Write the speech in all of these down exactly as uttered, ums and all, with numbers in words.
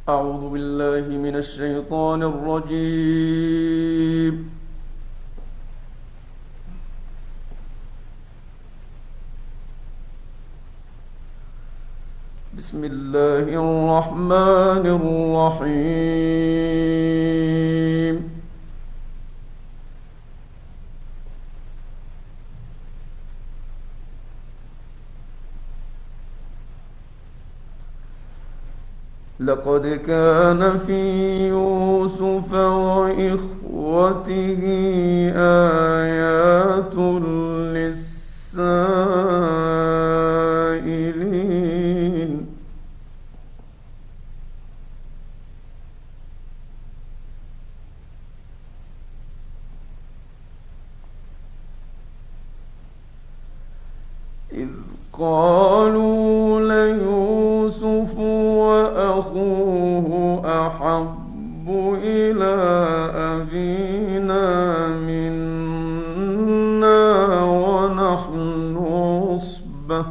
أعوذ بالله من الشيطان الرجيم. بسم الله الرحمن الرحيم. لقد كان في يوسف وإخوته آيات للسائلين. إذ قالوا ليوسف وأخوه أحب إلى أبينا منا ونحن عصبة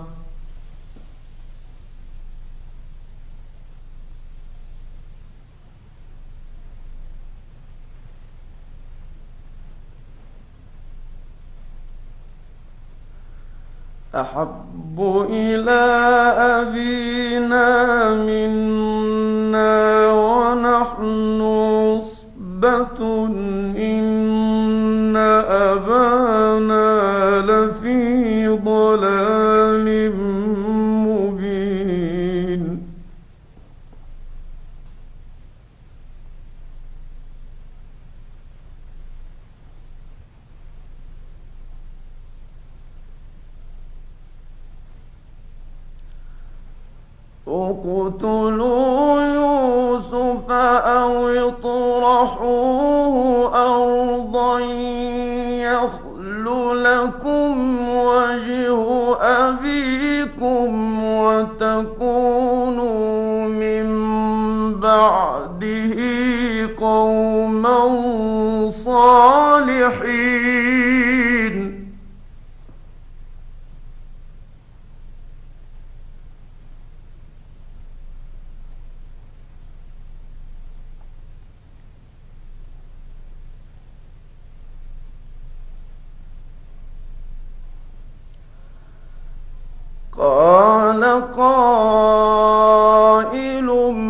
أحب إلى أبينا منا ونحن عصبة إن أبانا لفي ضلال مبين. اقتلوا يوسف أو اطرحوه أرضا يخل لكم وجه أبيكم وتكونوا من بعده قوما صالحين. قال قائل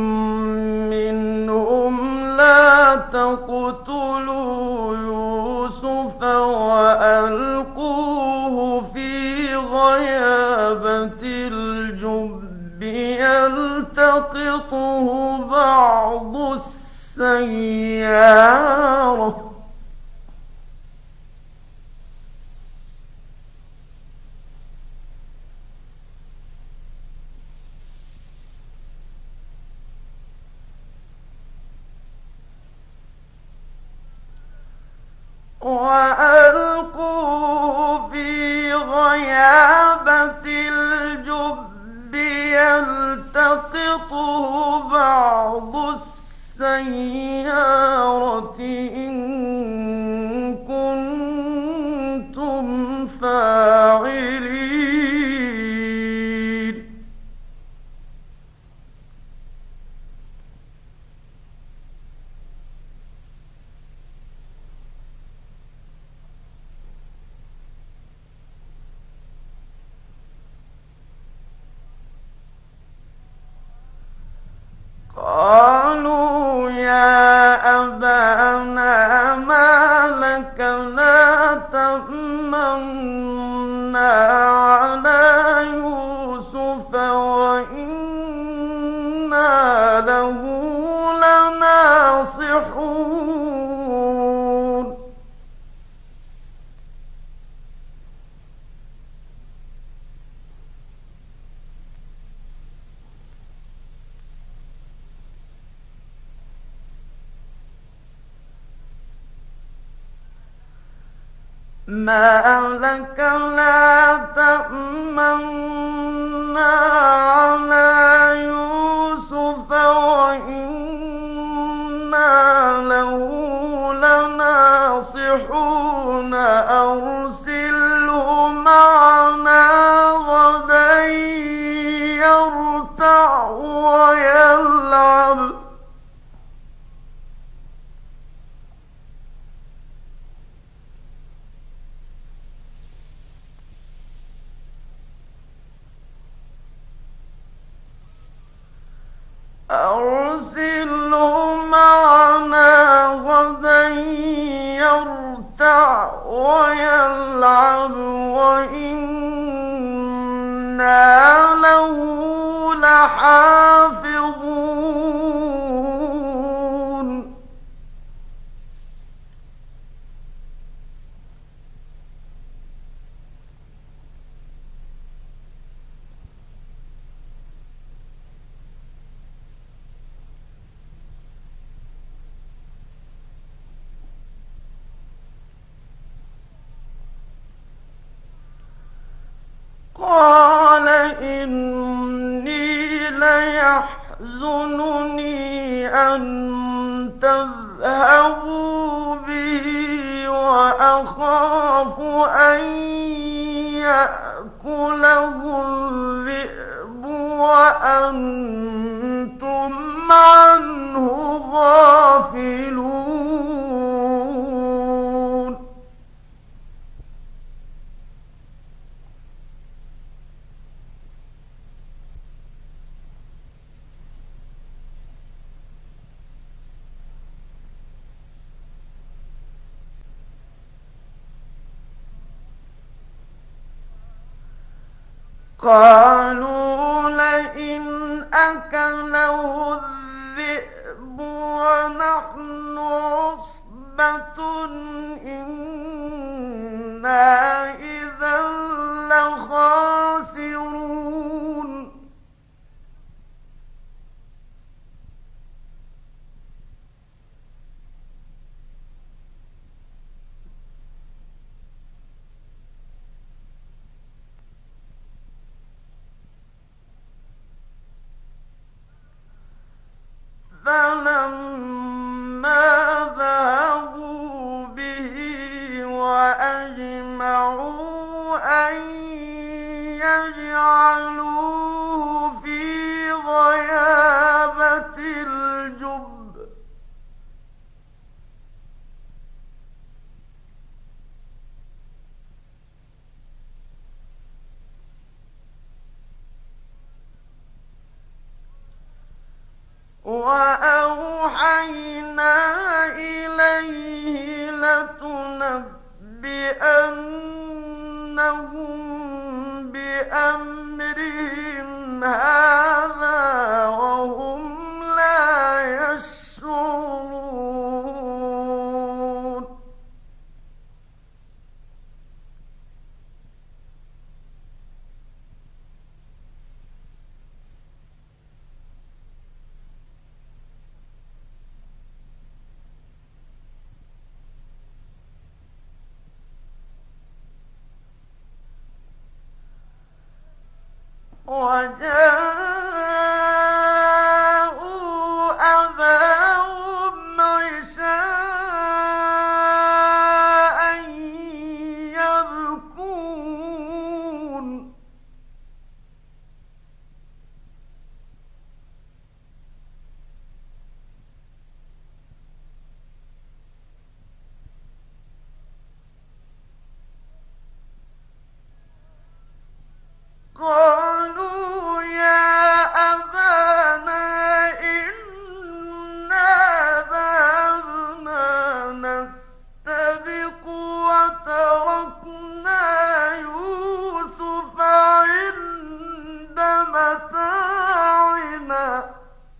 منهم لا تقتلوا يوسف وألقوه في غيابة الجب يلتقطه بعض السيارة وألقوا في غيابة الجب يلتقطه بعض السيارة إن كنتم فاعلين. قالوا يا أبانا ما لك لا تأمنا على يوسف وإنا له لناصحون. ما لك لا تأمنا على يوسف وإنا له لناصحون. أرسله معنا غدا يرتع ويلعب أرسله معنا غدا يرتع ويلعب وإنا له لحافظون قال إني ليحزنني أن تذهبوا به وأخاف أن يأكله الذئب وأنتم عنه غافلون قالوا لئن أكله الذئب ونحن عصبة إنا إذا لخاسرون فلما ذهبوا به وأجمعوا أن يجعلوه في غيابة الجب وأوحينا إليه لتنبئنهم بأمرهم هذا وهم لا يشعرون وجاءوا أباهم عشاء يبكون قالوا يا أبانا إنا ذهبنا نستبق وتركنا يوسف عند متاعنا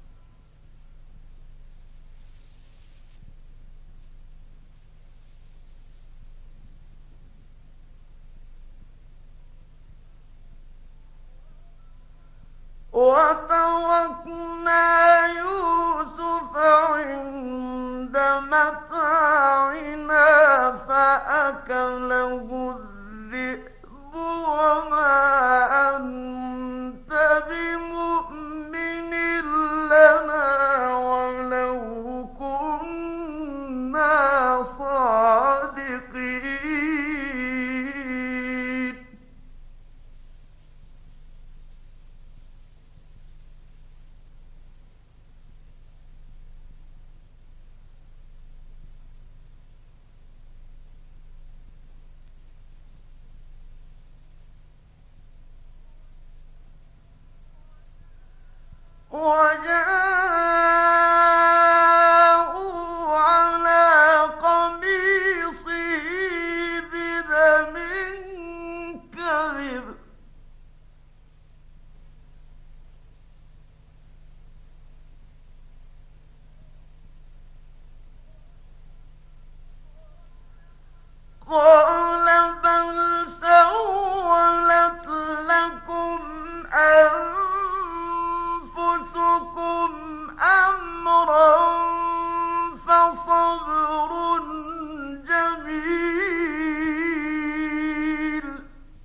وتركنا يوسف عند متاعنا فأكله الذئب وما أنت بمؤمن لنا ولو كنا صادقين وجاء قَالَ بَلْ سَوَّلَتْ لَكُمْ أَنفُسُكُمْ أَمْرًا فَصَبْرٌ جَمِيلٌ ۖ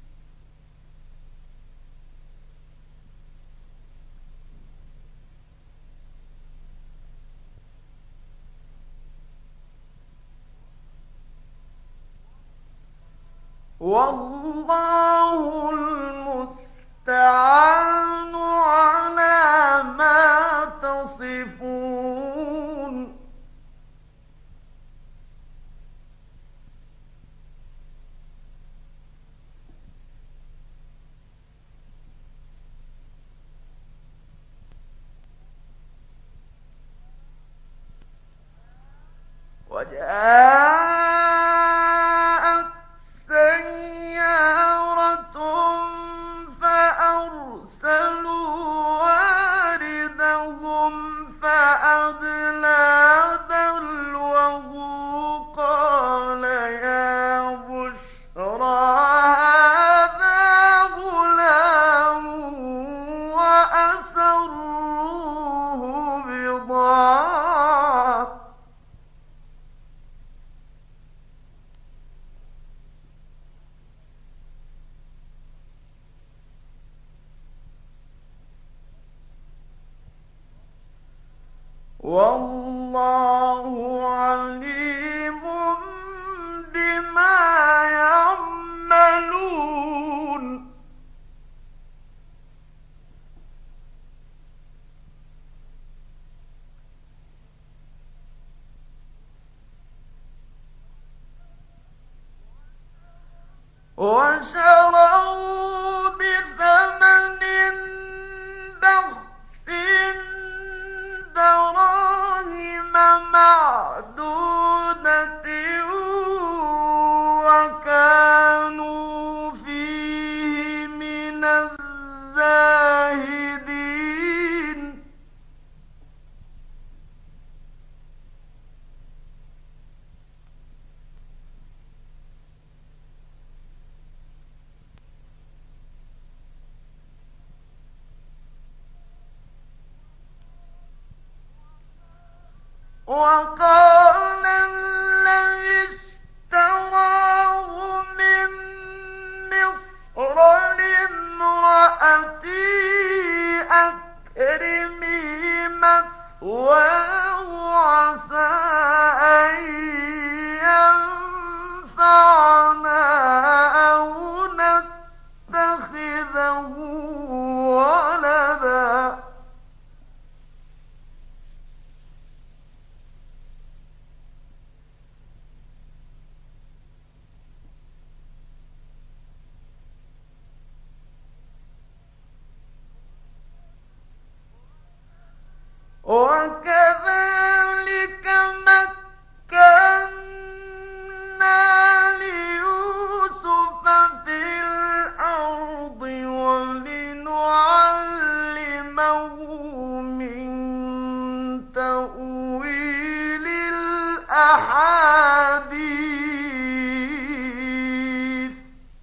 وَاللَّهُ الْمُسْتَعَانُ عَلَىٰ مَا تَصِفُونَ وَجَاءَتْ سَيَّارَةٌ فَأَرْسَلُوا وَارِدَهُمْ فَأَدْلَىٰ دَلْوَهُ قَالَ يَا بُشْرَىٰ هَٰذَا غُلَامٌ وَأَسَرُّوهُ بِضَاعَةً ۚ وَاللَّهُ عَلِيمٌ بِمَا يَعْمَلُونَ وَشَرَوْا بِثَمَنٍ بَخْسٍ دَرَاهِمَ مَعْدُودَةً وَكَانُوا فِيهِ مِنَ الزَّاهِدِينَ وَقَالَ الَّذِي اشْتَرَاهُ مِن مِّصْرَ لِامْرَأَتِهِ أَكْرِمِي مَثْوَاهُ عَسَىٰ أَن يَنفَعَنَا أَوْ نَتَّخِذَهُ وَلَدًا ۚ وَكَذَٰلِكَ مَكَّنَّا لِيُوسُفَ فِي الْأَرْضِ وَلِنُعَلِّمَهُ مِن تَأْوِيلِ الْأَحَادِيثِ ۚ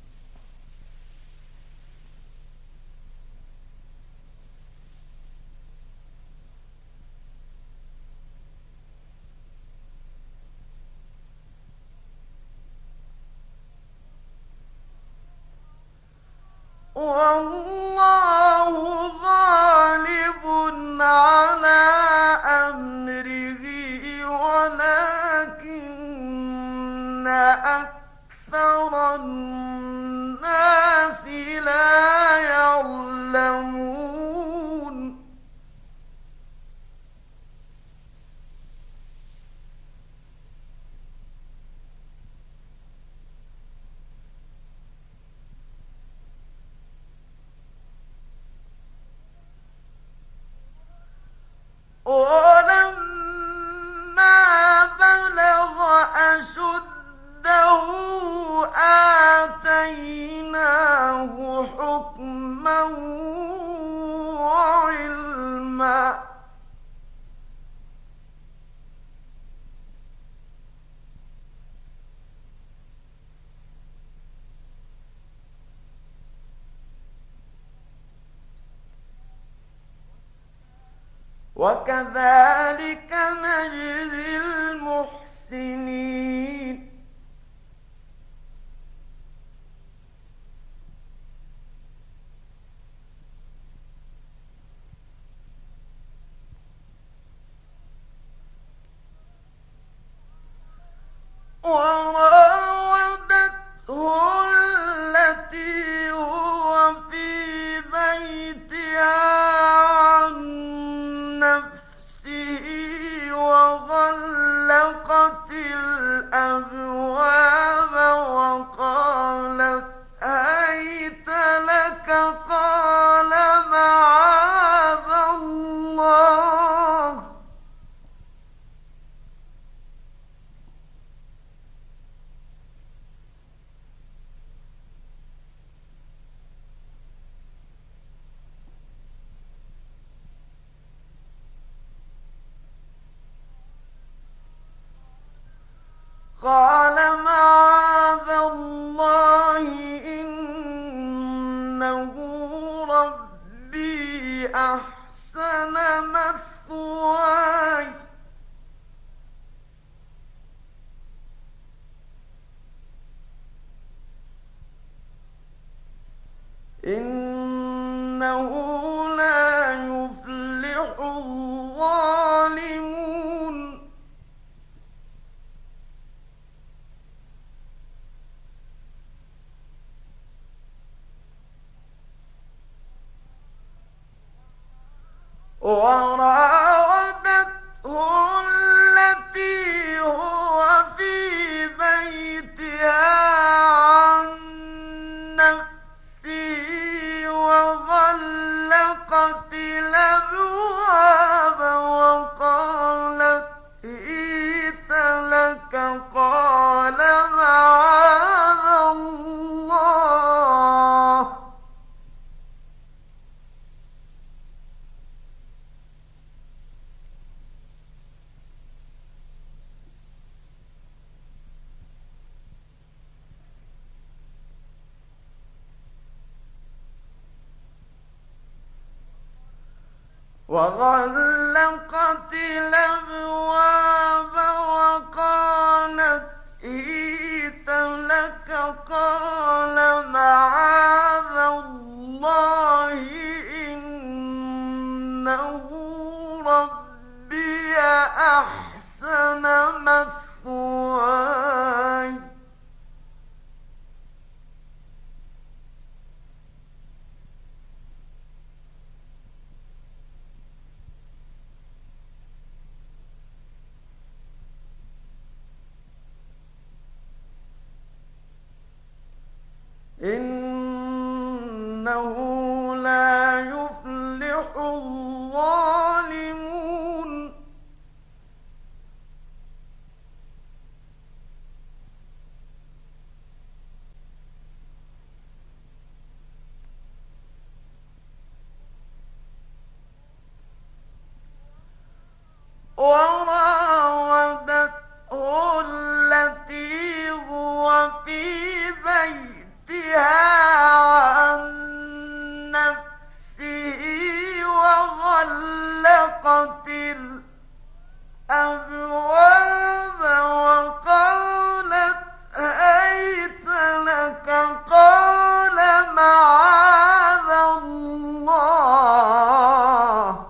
وَاللَّهُ غَالِبٌ عَلَىٰ أَمْرِهِ وَلَٰكِنَّ أَكْثَرَ النَّاسِ لَا يَعْلَمُونَ وَلَمَّا بَلَغَ أَشُدَّهُ آتَيْنَاهُ حُكْمًا وَعِلْمًا ۚ وكذلك نجزي المحسنين وراودته التي هو في بيتها عن نفسه وغلقت الأبواب وقالت هيت لك قال معاذ الله قال معاذ الله إنه ربي أحسن مثواي إنه لا يفلح الظالمون وراودته التي هو في بيتها عن نفسه وغلقت الأبواب وقالت هيت لك قال معاذ الله وغلقت الأبواب وقالت هيت لك قال معاذ الله إنه ربي أحسن مثواي إنه لا يفلح الظالمون وراودته التي هو في بيتها عن نفسه وغلقت الأبواب وقالت هيت لك قال معاذ الله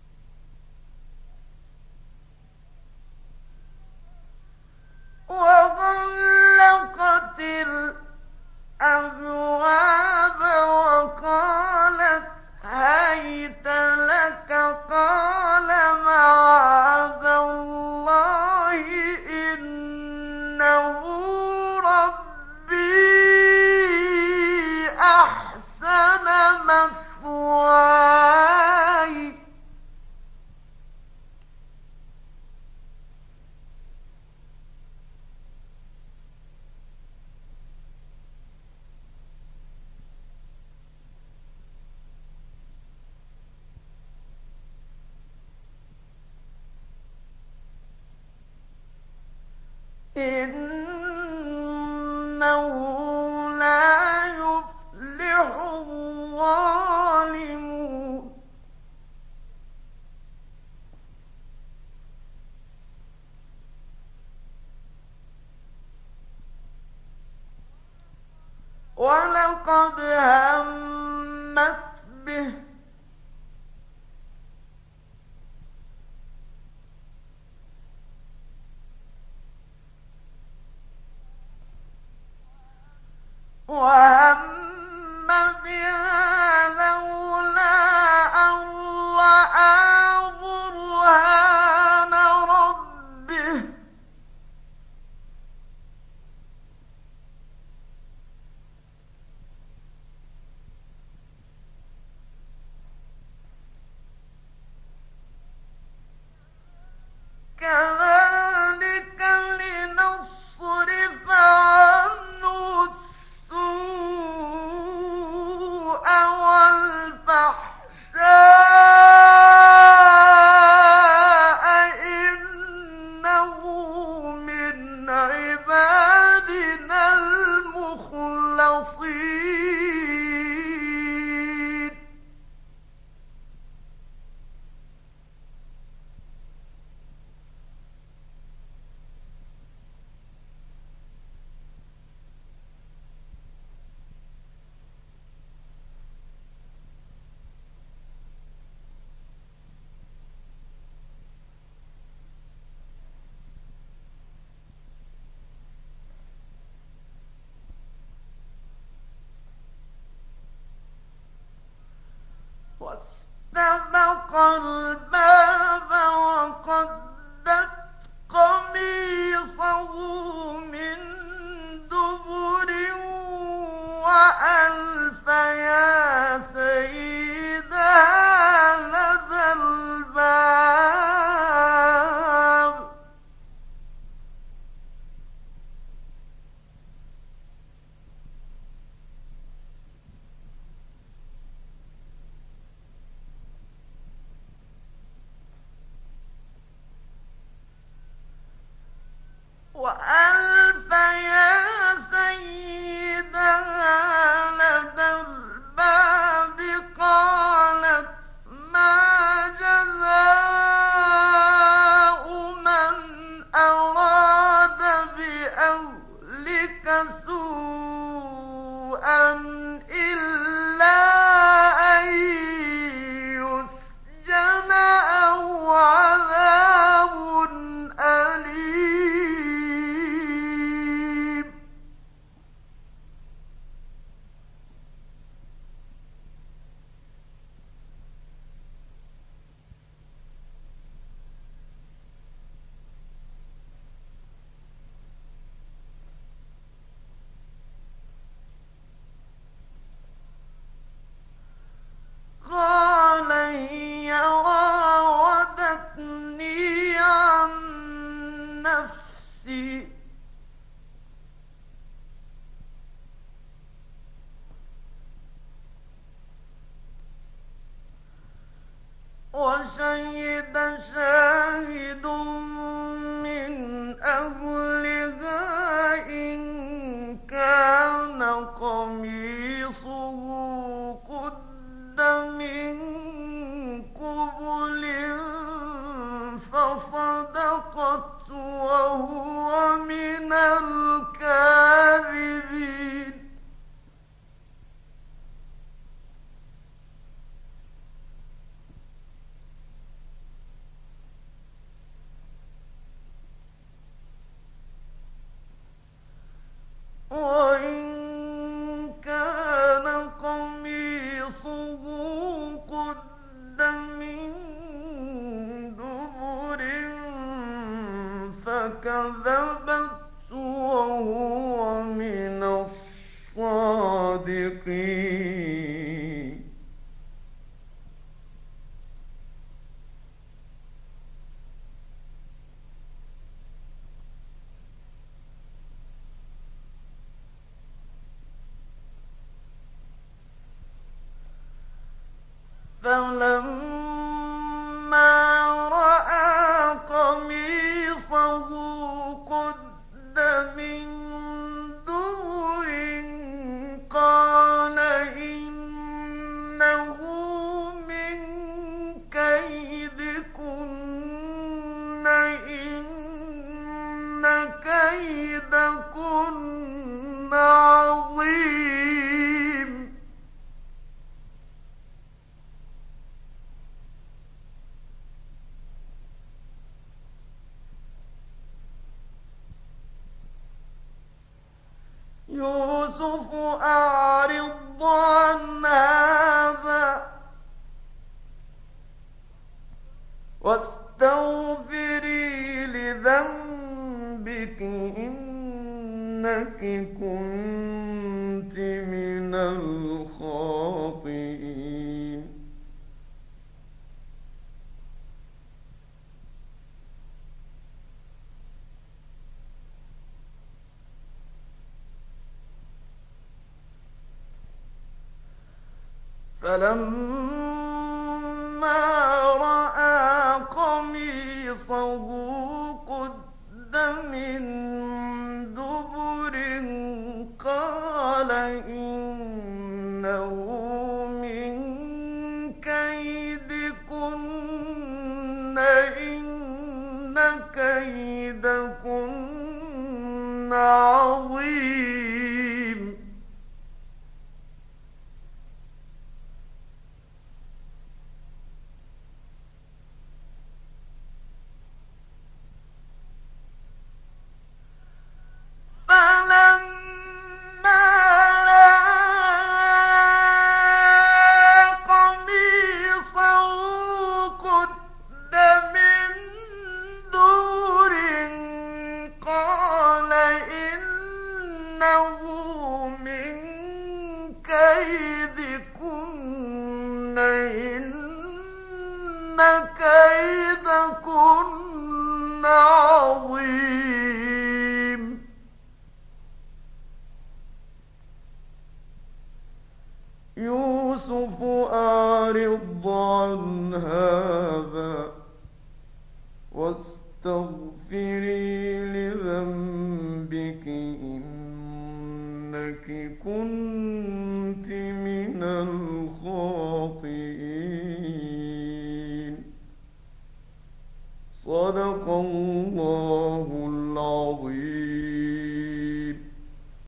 وهو إنه لا يفلح الظالمون ولقد همت به وهم بها لولا أن رأى برهان ربه كذلك لنصرف عنه السوء والفحشاء إنه من عبادنا المخلصين واستبق الباب وقدت قميصه من دبر وألف يا سيدها لدى الباب وألف يا سيدها لدى الباب قالت ما جزاء من أراد بأهلك سوءا إلا أن يسجن أو عذاب أليم قال هي راودتني عن نفسي وشهد شاهد من أهلها إن كان قميصه قد من قبل فصدقت وهو من الكاذبين وإن كان قميصه قد من دبر فكذبت وهو من الصادقين فلما رأى قميصه قد من دبر قال إنه من كيدكن إن كيدكن عظيم يوسف أعرض عن هذا واستغفري لذنبك إنك كنت من الخاطئين فلما رأى قميصه قد من دبر قال إنه من كيدكن إن كيدكن عظيم فلما رأى قميصه قد من دبر قال إنه من كيدكن إن كيدكن عظيم يوسف أعرض عن هذا واستغفري لذنبك إنك كنت من